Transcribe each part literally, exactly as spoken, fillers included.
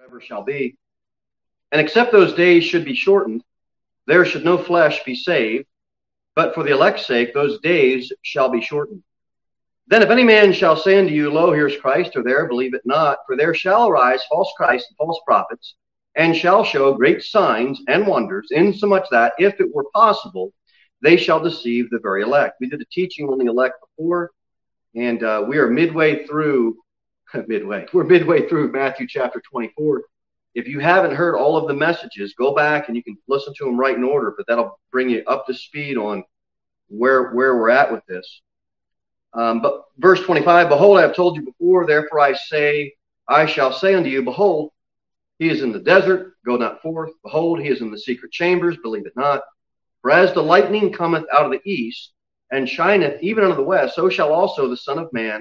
forever shall be. And except those days should be shortened, there should no flesh be saved, but for the elect's sake those days shall be shortened. Then if any man shall say unto you, Lo, here's Christ, or there, believe it not, for there shall arise false Christs and false prophets, and shall show great signs and wonders, insomuch that, if it were possible, they shall deceive the very elect. We did a teaching on the elect before, and uh, we are midway through, midway, we're midway through Matthew chapter twenty-four. If you haven't heard all of the messages, go back and you can listen to them right in order, but that'll bring you up to speed on where, where we're at with this. Um, but verse twenty-five, Behold, I have told you before, therefore I say, I shall say unto you, Behold, he is in the desert, go not forth. Behold, he is in the secret chambers, believe it not. For as the lightning cometh out of the east, and shineth even unto the west, so shall also the Son of Man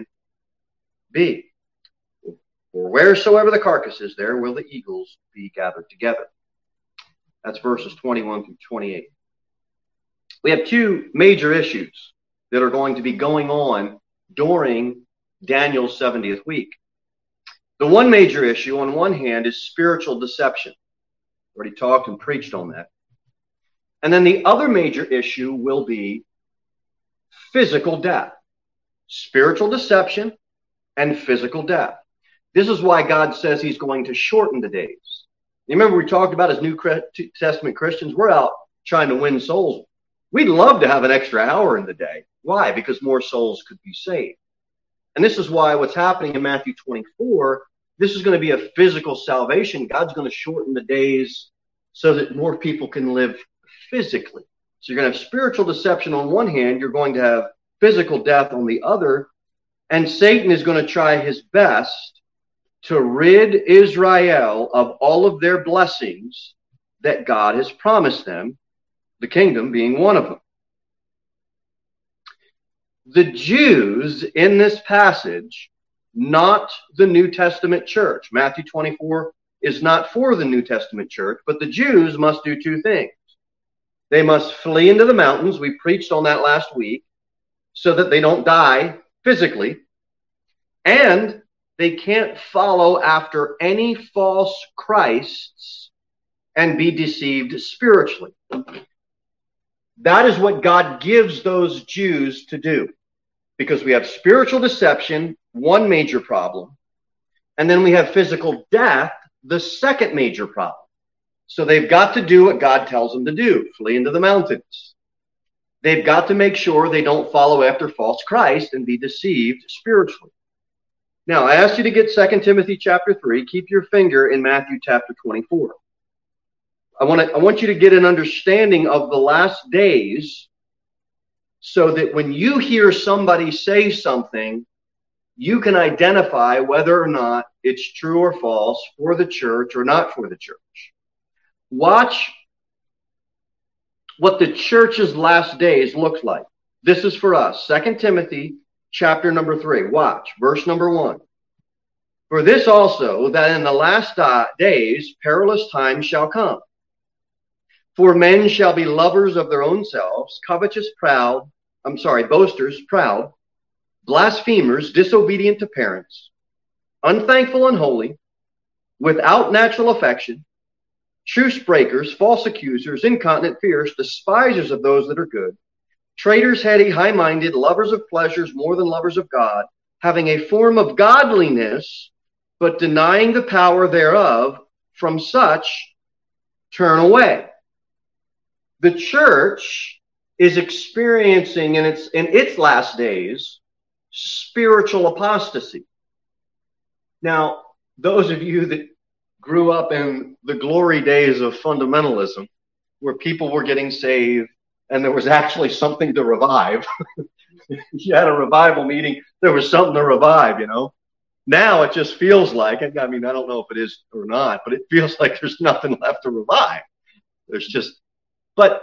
be. For wheresoever the carcass is, there will the eagles be gathered together. That's verses twenty-one through twenty-eight. We have two major issues that are going to be going on during Daniel's seventieth week. The one major issue, on one hand, is spiritual deception. Already talked and preached on that. And then the other major issue will be physical death. Spiritual deception and physical death. This is why God says he's going to shorten the days. You remember we talked about as New Testament Christians, we're out trying to win souls. We'd love to have an extra hour in the day. Why? Because more souls could be saved. And this is why what's happening in Matthew twenty-four, this is going to be a physical salvation. God's going to shorten the days so that more people can live physically. So you're going to have spiritual deception on one hand, you're going to have physical death on the other, and Satan is going to try his best to rid Israel of all of their blessings that God has promised them, the kingdom being one of them. The Jews in this passage, not the New Testament church. Matthew twenty-four is not for the New Testament church, but the Jews must do two things. They must flee into the mountains. We preached on that last week, so that they don't die physically. And they can't follow after any false Christs and be deceived spiritually. That is what God gives those Jews to do. Because we have spiritual deception, one major problem. And then we have physical death, the second major problem. So they've got to do what God tells them to do. Flee into the mountains. They've got to make sure they don't follow after false Christ and be deceived spiritually. Now, I asked you to get Second Timothy chapter three. Keep your finger in Matthew chapter twenty-four. I want to, I want you to get an understanding of the last days so that when you hear somebody say something, you can identify whether or not it's true or false for the church or not for the church. Watch what the church's last days looks like. This is for us. Second Timothy chapter number three. Watch verse number one. For this also, that in the last days perilous times shall come. For men shall be lovers of their own selves, covetous, proud, I'm sorry, boasters, proud, blasphemers, disobedient to parents, unthankful, unholy, without natural affection, truce breakers, false accusers, incontinent, fierce, despisers of those that are good, traitors, heady, high-minded, lovers of pleasures more than lovers of God, having a form of godliness, but denying the power thereof, from such turn away. The church is experiencing in its in its last days spiritual apostasy. Now, those of you that grew up in the glory days of fundamentalism, where people were getting saved and there was actually something to revive. You had a revival meeting, there was something to revive, you know. Now it just feels like, I mean, I don't know if it is or not, but it feels like there's nothing left to revive. There's just, but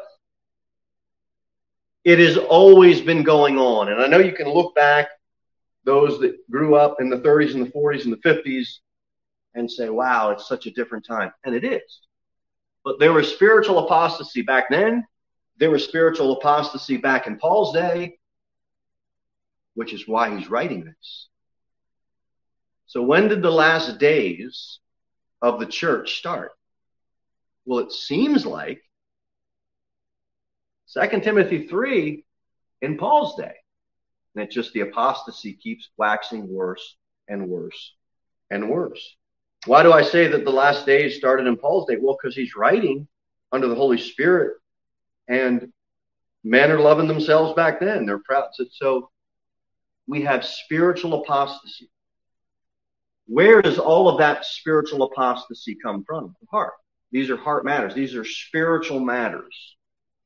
it has always been going on. And I know you can look back, those that grew up in the thirties and the forties and the fifties, and say, wow, it's such a different time. And it is. But there was spiritual apostasy back then. There was spiritual apostasy back in Paul's day, which is why he's writing this. So when did the last days of the church start? Well, it seems like Second Timothy three in Paul's day. And it's just the apostasy keeps waxing worse and worse and worse. Why do I say that the last days started in Paul's day? Well, because he's writing under the Holy Spirit, and men are loving themselves back then. They're proud. So, so we have spiritual apostasy. Where does all of that spiritual apostasy come from? The heart. These are heart matters. These are spiritual matters.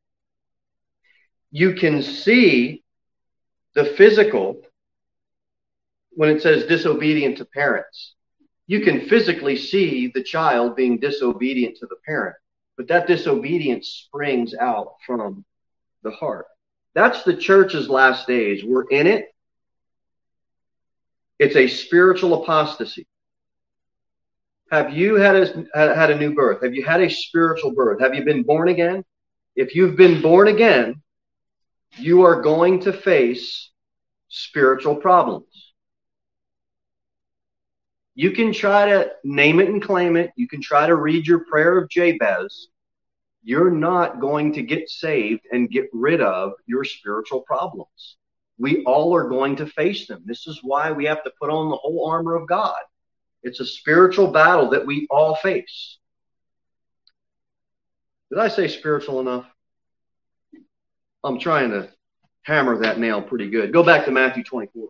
You can see the physical when it says disobedient to parents. You can physically see the child being disobedient to the parent, but that disobedience springs out from the heart. That's the church's last days. We're in it. It's a spiritual apostasy. Have you had a, had a new birth? Have you had a spiritual birth? Have you been born again? If you've been born again, you are going to face spiritual problems. You can try to name it and claim it. You can try to read your prayer of Jabez. You're not going to get saved and get rid of your spiritual problems. We all are going to face them. This is why we have to put on the whole armor of God. It's a spiritual battle that we all face. Did I say spiritual enough? I'm trying to hammer that nail pretty good. Go back to Matthew twenty-four.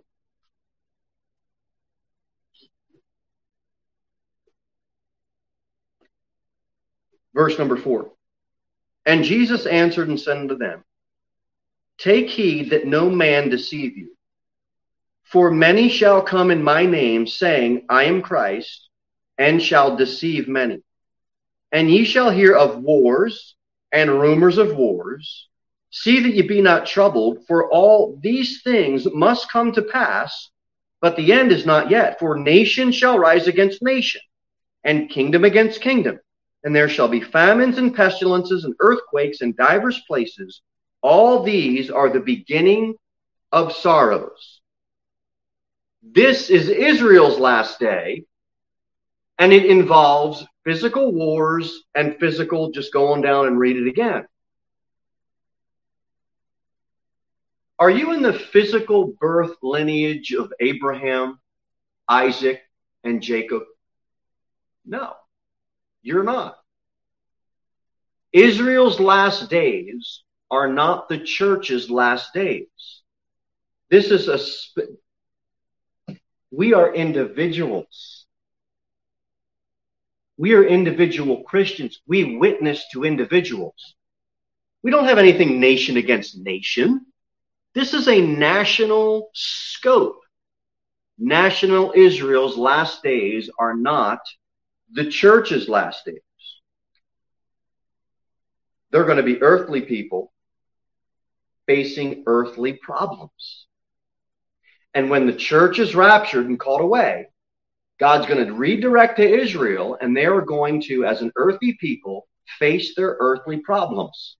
Verse number four. And Jesus answered and said unto them, Take heed that no man deceive you. For many shall come in my name, saying, I am Christ, and shall deceive many. And ye shall hear of wars and rumors of wars. See that ye be not troubled, for all these things must come to pass, but the end is not yet. For nation shall rise against nation, and kingdom against kingdom. And there shall be famines and pestilences and earthquakes in divers places. All these are the beginning of sorrows. This is Israel's last day, and it involves physical wars and physical, just go on down and read it again. Are you in the physical birth lineage of Abraham, Isaac, and Jacob? No, you're not. Israel's last days are not the church's last days. This is a, sp- we are individuals. We are individual Christians. We witness to individuals. We don't have anything nation against nation. This is a national scope. National Israel's last days are not the church's last days. They're going to be earthly people facing earthly problems. And when the church is raptured and called away, God's going to redirect to Israel, and they are going to, as an earthly people, face their earthly problems.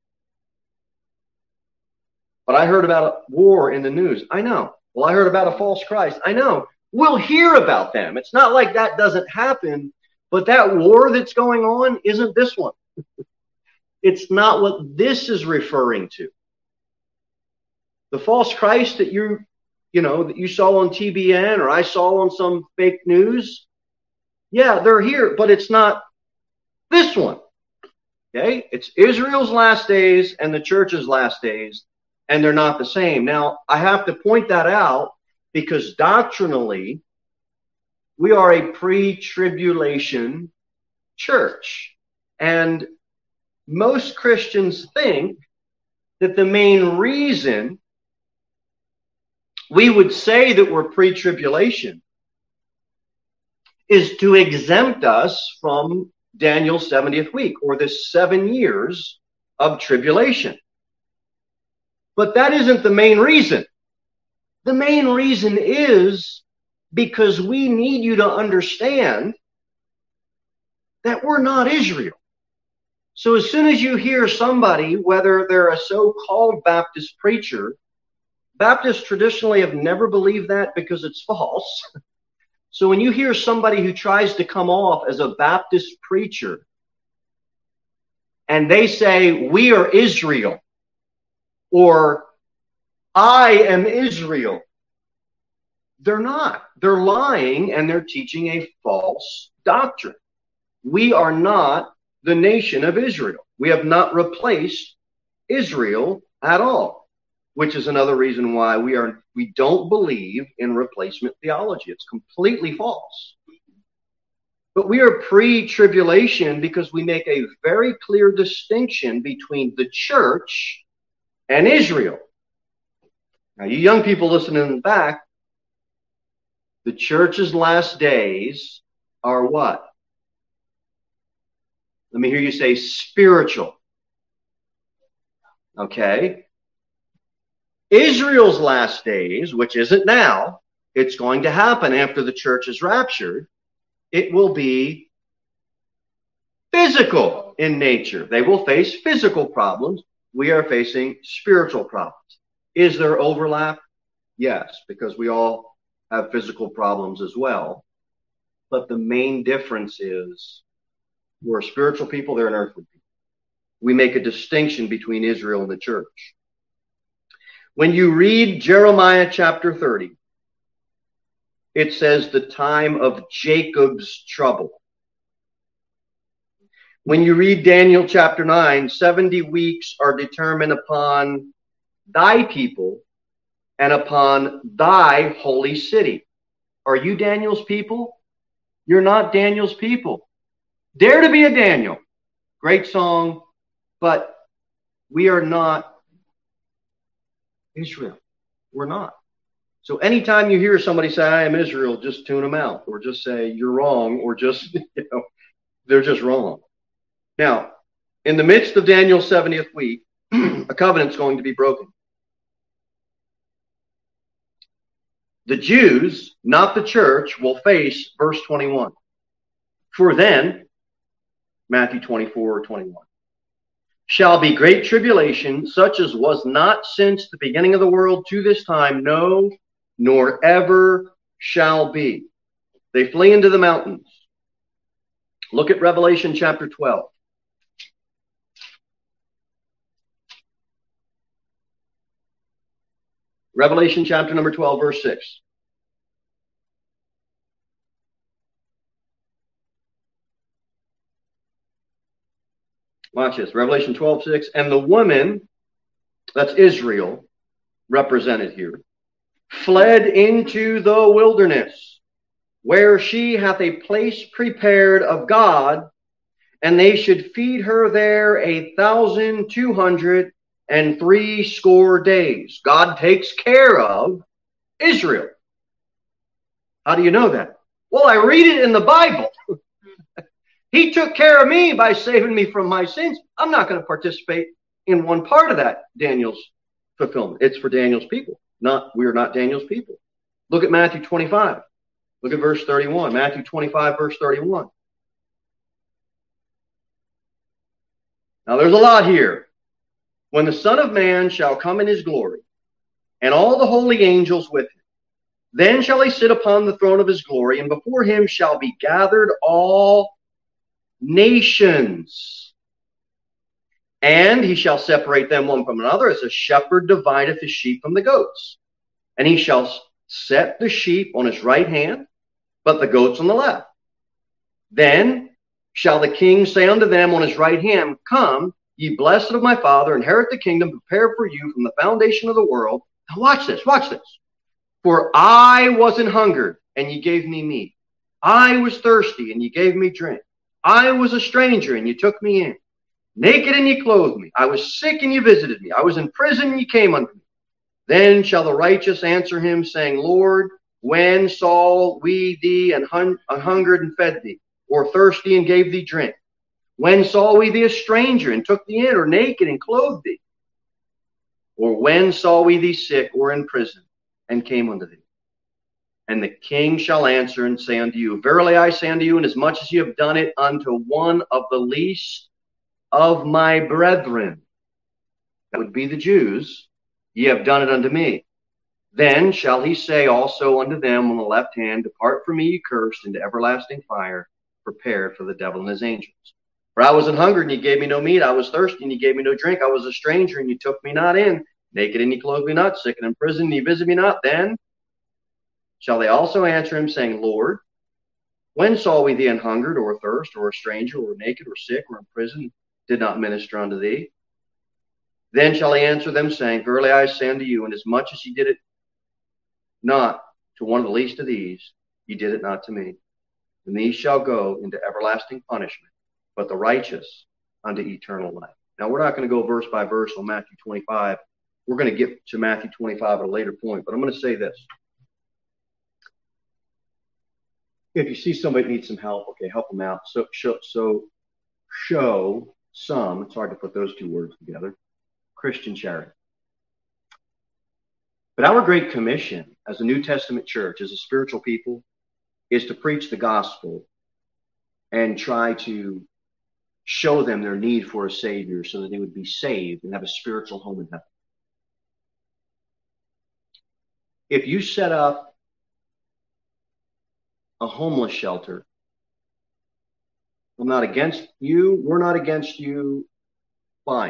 But I heard about a war in the news. I know. Well, I heard about a false Christ. I know. We'll hear about them. It's not like that doesn't happen, but that war that's going on isn't this one. It's not what this is referring to. The false Christ that you, you know, that you saw on T B N or I saw on some fake news, yeah, they're here, but it's not this one. Okay? It's Israel's last days and the church's last days, and they're not the same. Now, I have to point that out because doctrinally, we are a pre-tribulation church. And most Christians think that the main reason we would say that we're pre-tribulation is to exempt us from Daniel's seventieth week or the seven years of tribulation. But that isn't the main reason. The main reason is because we need you to understand that we're not Israel. So as soon as you hear somebody, whether they're a so-called Baptist preacher, Baptists traditionally have never believed that because it's false. So when you hear somebody who tries to come off as a Baptist preacher and they say, we are Israel, or I am Israel, they're not. They're lying and they're teaching a false doctrine. We are not the nation of Israel. We have not replaced Israel at all, which is another reason why we are we don't believe in replacement theology. It's completely false. But we are pre-tribulation because we make a very clear distinction between the church and Israel. Now, you young people listening in the back, the church's last days are what? Let me hear you say spiritual. Okay. Israel's last days, which isn't now, it's going to happen after the church is raptured. It will be physical in nature. They will face physical problems. We are facing spiritual problems. Is there overlap? Yes, because we all have physical problems as well. But the main difference is we're spiritual people, they're an earthly people. We make a distinction between Israel and the church. When you read Jeremiah chapter thirty, it says the time of Jacob's trouble. When you read Daniel chapter nine, seventy weeks are determined upon thy people and upon thy holy city. Are you Daniel's people? You're not Daniel's people. Dare to be a Daniel. Great song, but we are not Israel. We're not. So anytime you hear somebody say, I am Israel, just tune them out, or just say, you're wrong, or just, you know, they're just wrong. Now, in the midst of Daniel's seventieth week, a covenant's going to be broken. The Jews, not the church, will face verse twenty-one. For then, Matthew twenty-four, twenty-one, shall be great tribulation, such as was not since the beginning of the world to this time, no, nor ever shall be. They flee into the mountains. Look at Revelation chapter twelve. Revelation chapter number twelve, verse six. Watch this. Revelation twelve, six. And the woman, that's Israel, represented here, fled into the wilderness, where she hath a place prepared of God, and they should feed her there a thousand two hundred and three score days. God takes care of Israel. How do you know that? Well, I read it in the Bible. He took care of me by saving me from my sins. I'm not going to participate in one part of that, Daniel's fulfillment. It's for Daniel's people. Not, we are not Daniel's people. Look at Matthew twenty-five. Look at verse thirty-one. Matthew twenty-five, verse thirty-one. Now there's a lot here. When the Son of Man shall come in his glory, and all the holy angels with him, then shall he sit upon the throne of his glory, and before him shall be gathered all nations. And he shall separate them one from another, as a shepherd divideth his sheep from the goats. And he shall set the sheep on his right hand, but the goats on the left. Then shall the king say unto them on his right hand, Come, ye blessed of my Father, inherit the kingdom prepared for you from the foundation of the world. Now watch this, watch this. For I was an hungered, and ye gave me meat. I was thirsty, and ye gave me drink. I was a stranger, and ye took me in. Naked, and ye clothed me. I was sick, and ye visited me. I was in prison, and ye came unto me. Then shall the righteous answer him, saying, Lord, when saw we thee an hun- hungered and fed thee, or thirsty and gave thee drink? When saw we thee a stranger and took thee in, or naked and clothed thee? Or when saw we thee sick or in prison and came unto thee? And the king shall answer and say unto you, Verily I say unto you, inasmuch as ye have done it unto one of the least of my brethren, that would be the Jews, ye have done it unto me. Then shall he say also unto them on the left hand, Depart from me, ye cursed, into everlasting fire, prepared for the devil and his angels. For I was an hungered, and ye gave me no meat. I was thirsty, and ye gave me no drink. I was a stranger, and ye took me not in. Naked, and ye clothed me not. Sick, and in prison, and ye visited me not. Then shall they also answer him, saying, Lord, when saw we thee an hungered, or thirst, or a stranger, or naked, or sick, or in prison, did not minister unto thee? Then shall he answer them, saying, Verily I say unto you, inasmuch as ye did it not to one of the least of these, ye did it not to me. And these shall go into everlasting punishment, but the righteous unto eternal life. Now, we're not going to go verse by verse on Matthew twenty-five. We're going to get to Matthew twenty-five at a later point, but I'm going to say this. If you see somebody that needs some help, okay, help them out. So, show, so show some, it's hard to put those two words together, Christian charity. But our Great Commission as a New Testament church, as a spiritual people, is to preach the gospel and try to show them their need for a Savior so that they would be saved and have a spiritual home in heaven. If you set up a homeless shelter, I'm not against you, we're not against you, fine.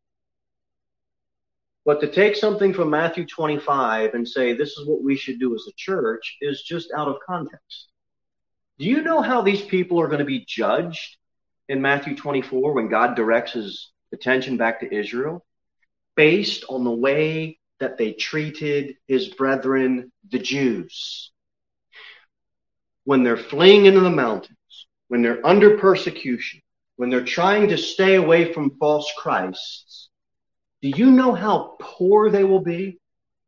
But to take something from Matthew twenty-five and say this is what we should do as a church is just out of context. Do you know how these people are going to be judged in Matthew twenty-four when God directs his attention back to Israel? Based on the way that they treated his brethren, the Jews. When they're fleeing into the mountains, when they're under persecution, when they're trying to stay away from false Christs, do you know how poor they will be?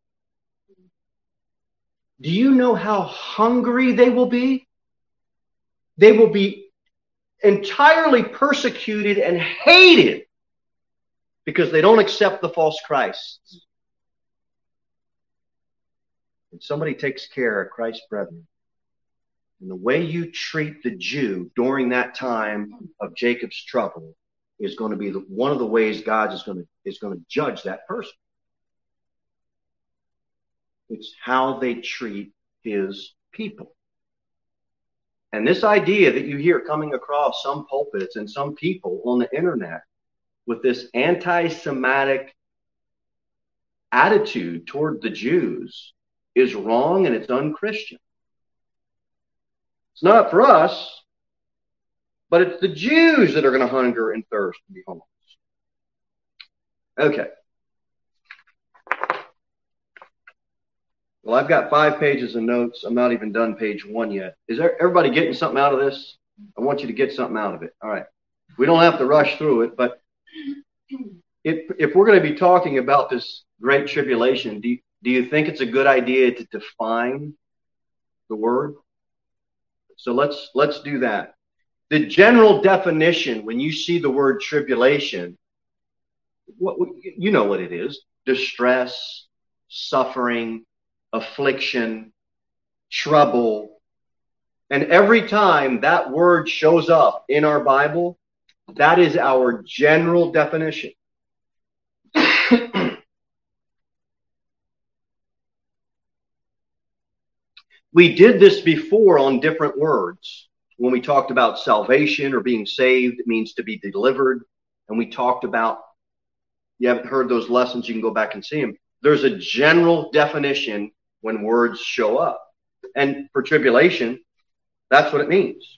Do you know how hungry they will be? They will be entirely persecuted and hated because they don't accept the false Christs. And somebody takes care of Christ's brethren. And the way you treat the Jew during that time of Jacob's trouble is going to be the, one of the ways God is going to is going to judge that person. It's how they treat his people. And this idea that you hear coming across some pulpits and some people on the internet with this anti-Semitic attitude toward the Jews is wrong and it's unchristian. It's not for us. But it's the Jews that are going to hunger and thirst and be homeless. Okay. Well, I've got five pages of notes. I'm not even done page one yet. Is there, everybody getting something out of this? I want you to get something out of it. All right. We don't have to rush through it, but if, if we're going to be talking about this great tribulation, do you, do you think it's a good idea to define the word? So let's let's do that. The general definition, when you see the word tribulation, what, you know what it is. Distress, suffering, affliction, trouble. And every time that word shows up in our Bible, that is our general definition. We did this before on different words. When we talked about salvation or being saved, it means to be delivered. And we talked about, you haven't heard those lessons, you can go back and see them. There's a general definition when words show up. And for tribulation, that's what it means.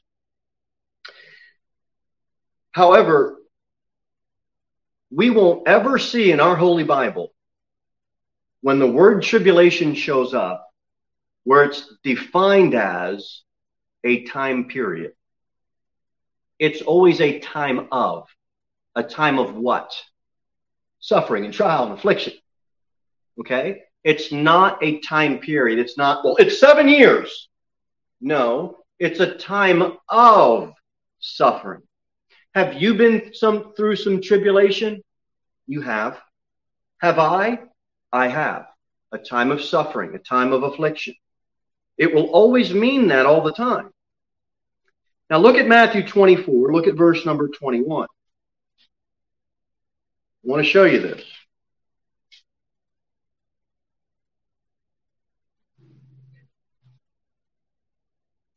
However, we won't ever see in our Holy Bible, when the word tribulation shows up, where it's defined as a time period. It's always a time of. A time of what? Suffering and trial and affliction. Okay? It's not a time period. It's not, well, it's seven years. No, it's a time of suffering. Have you been some through some tribulation? You have. Have I? I have. A time of suffering, a time of affliction. It will always mean that all the time. Now look at Matthew twenty-four. Look at verse number twenty-one. I want to show you this.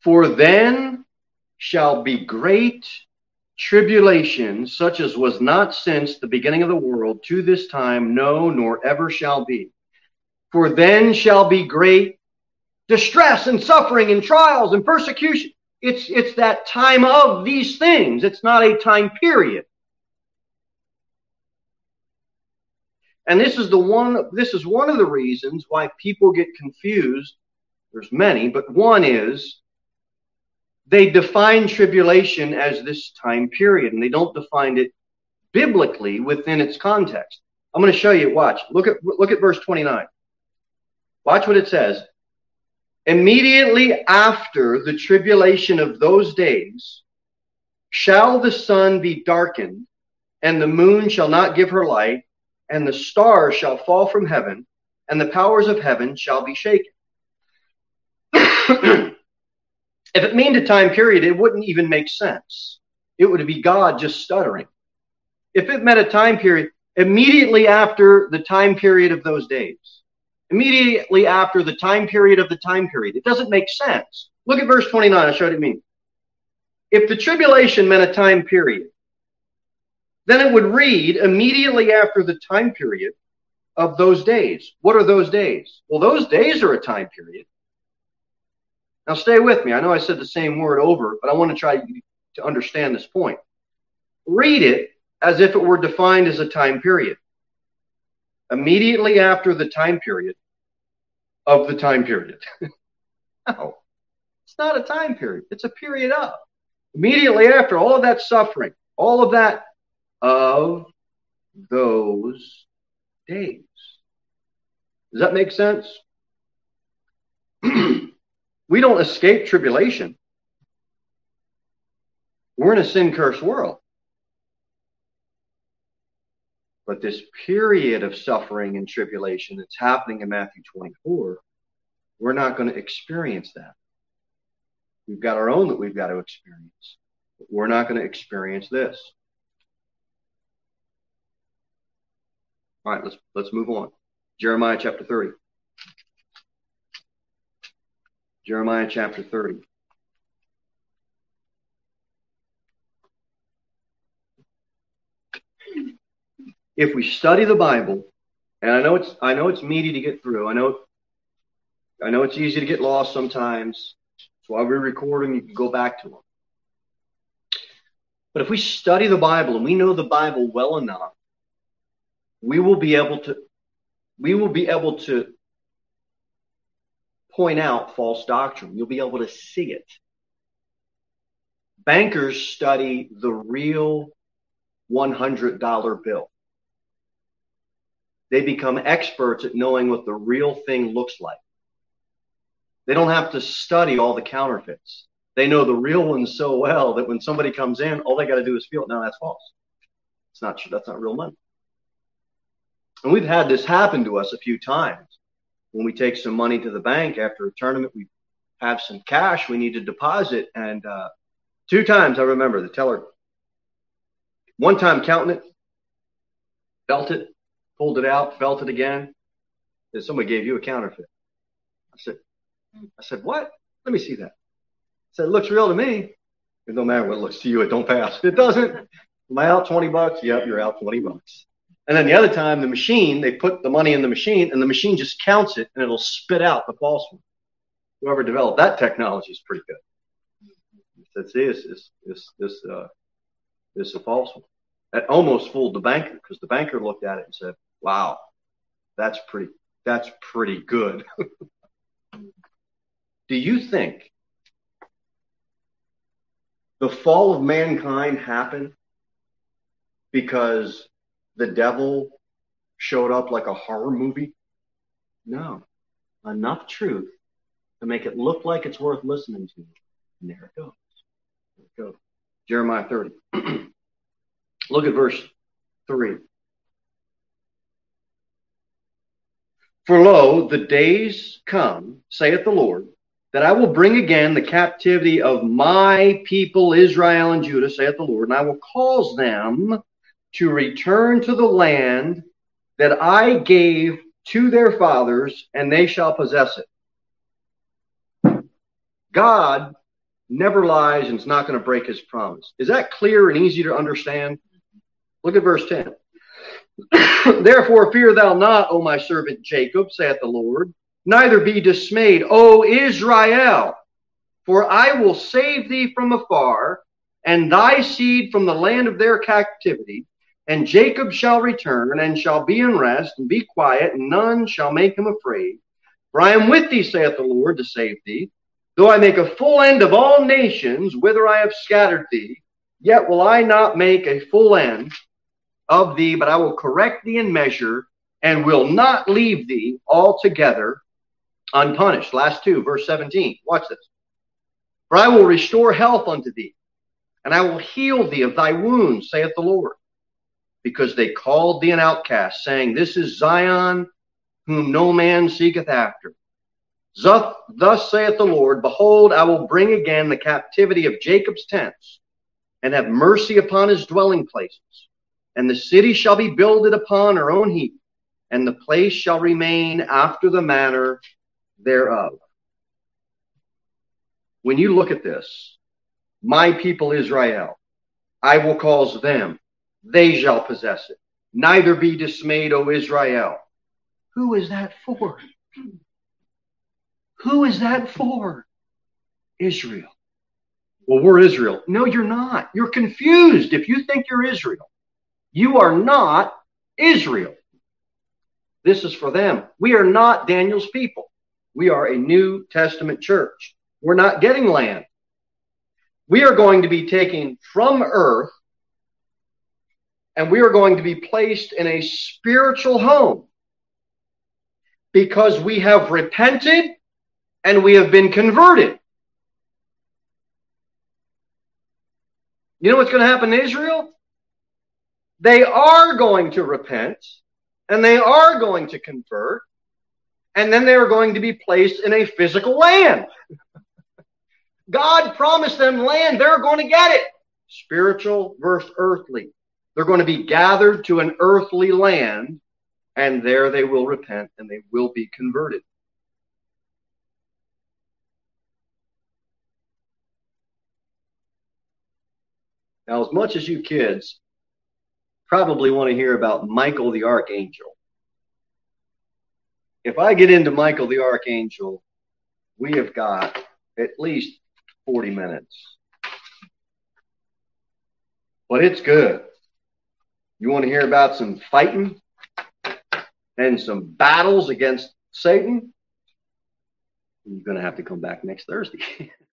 For then shall be great tribulation, such as was not since the beginning of the world to this time, no, nor ever shall be. For then shall be great distress and suffering and trials and persecution. It's, it's that time of these things. It's not a time period. And this is the one, this is one of the reasons why people get confused. There's many, but one is they define tribulation as this time period, and they don't define it biblically within its context. I'm going to show you. Watch. Look at look at verse twenty-nine. Watch what it says. Immediately after the tribulation of those days shall the sun be darkened, and the moon shall not give her light, and the stars shall fall from heaven, and the powers of heaven shall be shaken. If it meant a time period, it wouldn't even make sense. It would be God just stuttering. If it meant a time period, immediately after the time period of those days, immediately after the time period of the time period, it doesn't make sense. Look at verse twenty-nine. I'll show you what it means. If the tribulation meant a time period, then it would read immediately after the time period of those days. What are those days? Well, those days are a time period. Now stay with me. I know I said the same word over, but I want to try to understand this point. Read it as if it were defined as a time period. Immediately after the time period of the time period. No, it's not a time period. It's a period of. Immediately after all of that suffering, all of that of those days. Does that make sense? We don't escape tribulation. We're in a sin-cursed world. But this period of suffering and tribulation that's happening in Matthew twenty-four, we're not going to experience that. We've got our own that we've got to experience. But we're not going to experience this. All right, let's let's move on. Jeremiah chapter thirty. Jeremiah chapter thirty. If we study the Bible, and I know it's I know it's meaty to get through. I know I know it's easy to get lost sometimes. That's why we record them. You can go back to them. But if we study the Bible and we know the Bible well enough, we will be able to we will be able to point out false doctrine. You'll be able to see it. Bankers study the real one hundred dollar bill. They become experts at knowing what the real thing looks like. They don't have to study all the counterfeits. They know the real ones so well that when somebody comes in, all they got to do is feel it. No, that's false. It's not true. That's not real money. And we've had this happen to us a few times. When we take some money to the bank after a tournament, we have some cash we need to deposit. And uh, two times I remember the teller, one time counting it, felt it, pulled it out, felt it again. Then somebody gave you a counterfeit. I said, I said, what? Let me see that. I said, it looks real to me. It don't matter what it looks to you. It don't pass. It doesn't. Am I out twenty bucks? Yep, you're out twenty bucks. And then the other time, the machine, they put the money in the machine, and the machine just counts it, and it'll spit out the false one. Whoever developed that technology is pretty good. Said, see, this is this this uh, this is a false one. That almost fooled the banker, because the banker looked at it and said, "Wow, that's pretty that's pretty good." Do you think the fall of mankind happened because the devil showed up like a horror movie? No. Enough truth to make it look like it's worth listening to. And there it goes. There it goes. Jeremiah thirty. Look at verse three. For lo, the days come, saith the Lord, that I will bring again the captivity of my people Israel and Judah, saith the Lord, and I will cause them to return to the land that I gave to their fathers, and they shall possess it. God never lies, and is not going to break his promise. Is that clear and easy to understand? Look at verse ten. Therefore fear thou not, O my servant Jacob, saith the Lord, neither be dismayed, O Israel, for I will save thee from afar, and thy seed from the land of their captivity. And Jacob shall return, and shall be in rest, and be quiet, and none shall make him afraid. For I am with thee, saith the Lord, to save thee. Though I make a full end of all nations, whither I have scattered thee, yet will I not make a full end of thee, but I will correct thee in measure, and will not leave thee altogether unpunished. Last two, verse seventeen. Watch this. For I will restore health unto thee, and I will heal thee of thy wounds, saith the Lord. Because they called thee an outcast, saying, This is Zion, whom no man seeketh after. Thus, thus saith the Lord, Behold, I will bring again the captivity of Jacob's tents, and have mercy upon his dwelling places. And the city shall be builded upon her own heap, and the place shall remain after the manner thereof. When you look at this, my people Israel, I will cause them, they shall possess it. Neither be dismayed, O Israel. Who is that for? Who is that for? Israel. Well, we're Israel. No, you're not. You're confused if you think you're Israel. You are not Israel. This is for them. We are not Daniel's people. We are a New Testament church. We're not getting land. We are going to be taken from earth, and we are going to be placed in a spiritual home because we have repented and we have been converted. You know what's going to happen to Israel? They are going to repent, and they are going to convert, and then they are going to be placed in a physical land. God promised them land. They're going to get it. Spiritual versus earthly. They're going to be gathered to an earthly land, and there they will repent, and they will be converted. Now, as much as you kids probably want to hear about Michael the Archangel, if I get into Michael the Archangel, we have got at least forty minutes. But it's good. You want to hear about some fighting and some battles against Satan? You're going to have to come back next Thursday.